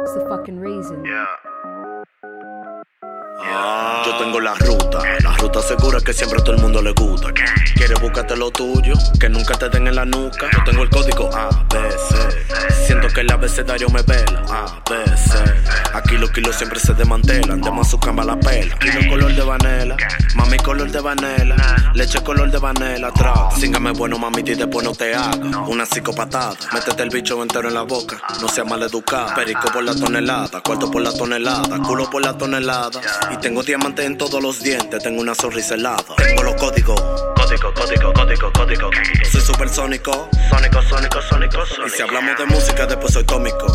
It's the fucking reason. Yo tengo la ruta segura que siempre a todo el mundo le gusta. Quieres buscarte lo tuyo, que nunca te den en la nuca. Yo tengo el código A, B, C. Siento que el abecedario me vela. A, B, C. Aquí los kilos siempre se desmantelan. De más su cama la pela. Kilo color de vanela, mami color de vanela. Leche color de vanela, atrás. Síngame bueno, mamita, y después no te haga una psicopatada. Métete el bicho entero en la boca, no seas maleducada. Perico por la tonelada, cuarto por la tonelada, culo por la tonelada. Y tengo diamantes en todos los dientes, tengo una sonrisa helada. Tengo los códigos, código. Soy supersónico, sónico. Y si hablamos de música, después soy tómico.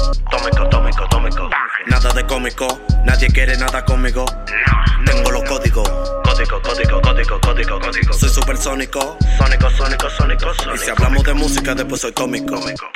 Nada de cómico, nadie quiere nada conmigo. Tengo los códigos, código. Soy supersónico, sónico. Y si hablamos de música, después soy tómico.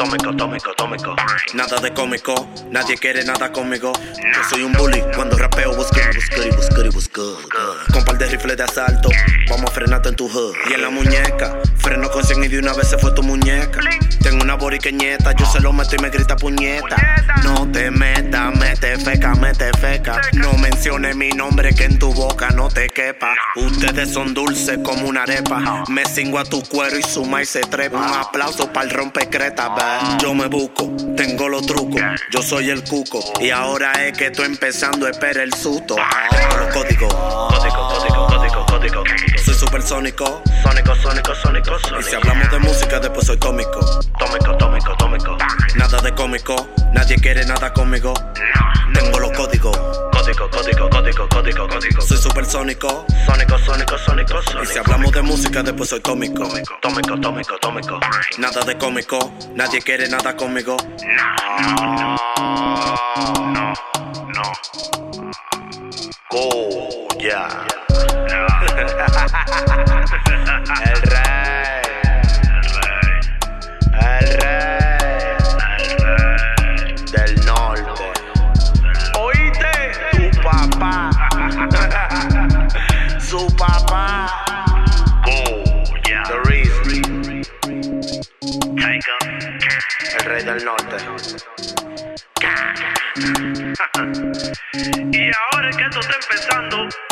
Nada de cómico, nadie quiere nada conmigo. Yo soy un bully, cuando rapeo busco. Con par de rifles de asalto, vamos a frenarte en tu hood. Y en la muñeca, freno con 100 y de una vez se fue tu muñeca. Tengo una boriqueñeta, yo se lo meto y me grita puñeta. No te metas, mete feca. No menciones mi nombre, que en tu boca no te quepa. Ustedes son dulces como una arepa. Me cingo a tu cuero y suma y se trepa. Un aplauso para el rompecreta, yo me busco, tengo los trucos. Yo soy el cuco y ahora es que estoy empezando, espera el susto. Tengo los códigos, código. Soy supersónico, sónico. Y si hablamos de música, después soy tómico. Nada de cómico, nadie quiere nada conmigo. Tengo los códigos, código. Soy supersónico, sónico. Y si hablamos de música, después soy tómico. Nada de cómico, nadie quiere nada conmigo. No. Ya. El rey del norte. Oíste, tu papá, su papá. The reason. El rey del norte. Y ahora es que esto está empezando.